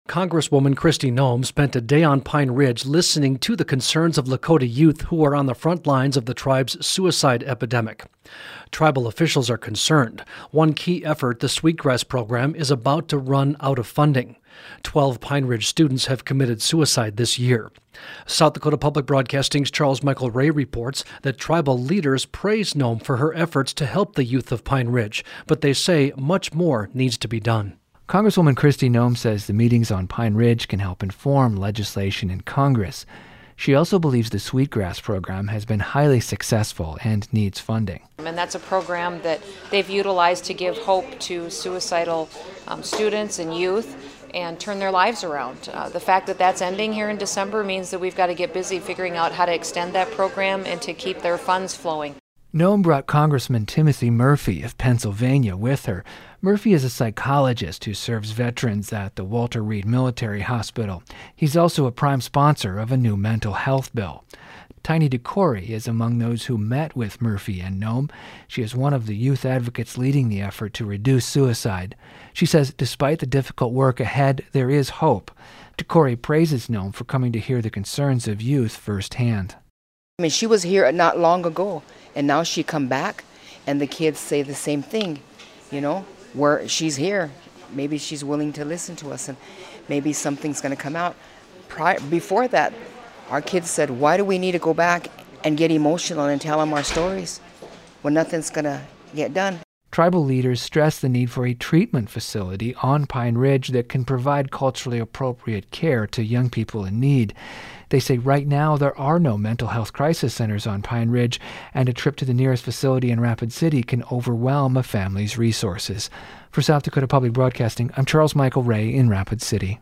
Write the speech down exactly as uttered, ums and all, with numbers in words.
Congresswoman Kristi Noem spent a day on Pine Ridge listening to the concerns of Lakota youth who are on the front lines of the tribe's suicide epidemic. Tribal officials are concerned. One key effort, the Sweetgrass program, is about to run out of funding. Twelve Pine Ridge students have committed suicide this year. South Dakota Public Broadcasting's Charles Michael Ray reports that tribal leaders praise Noem for her efforts to help the youth of Pine Ridge, but they say much more needs to be done. Congresswoman Kristi Noem says the meetings on Pine Ridge can help inform legislation in Congress. She also believes the Sweetgrass program has been highly successful and needs funding. And that's a program that they've utilized to give hope to suicidal um, students and youth and turn their lives around. Uh, the fact that that's ending here in December means that we've got to get busy figuring out how to extend that program and to keep their funds flowing. Noem brought Congressman Timothy Murphy of Pennsylvania with her. Murphy is a psychologist who serves veterans at the Walter Reed Military Hospital. He's also a prime sponsor of a new mental health bill. Tiny DeCorey is among those who met with Murphy and Noem. She is one of the youth advocates leading the effort to reduce suicide. She says despite the difficult work ahead, there is hope. DeCorey praises Noem for coming to hear the concerns of youth firsthand. I mean, she was here not long ago, and now she come back, and the kids say the same thing, you know, where she's here. Maybe she's willing to listen to us, and maybe something's going to come out. Prior, before that, our kids said, why do we need to go back and get emotional and tell them our stories when nothing's going to get done? Tribal leaders stress the need for a treatment facility on Pine Ridge that can provide culturally appropriate care to young people in need. They say right now there are no mental health crisis centers on Pine Ridge, and a trip to the nearest facility in Rapid City can overwhelm a family's resources. For South Dakota Public Broadcasting, I'm Charles Michael Ray in Rapid City.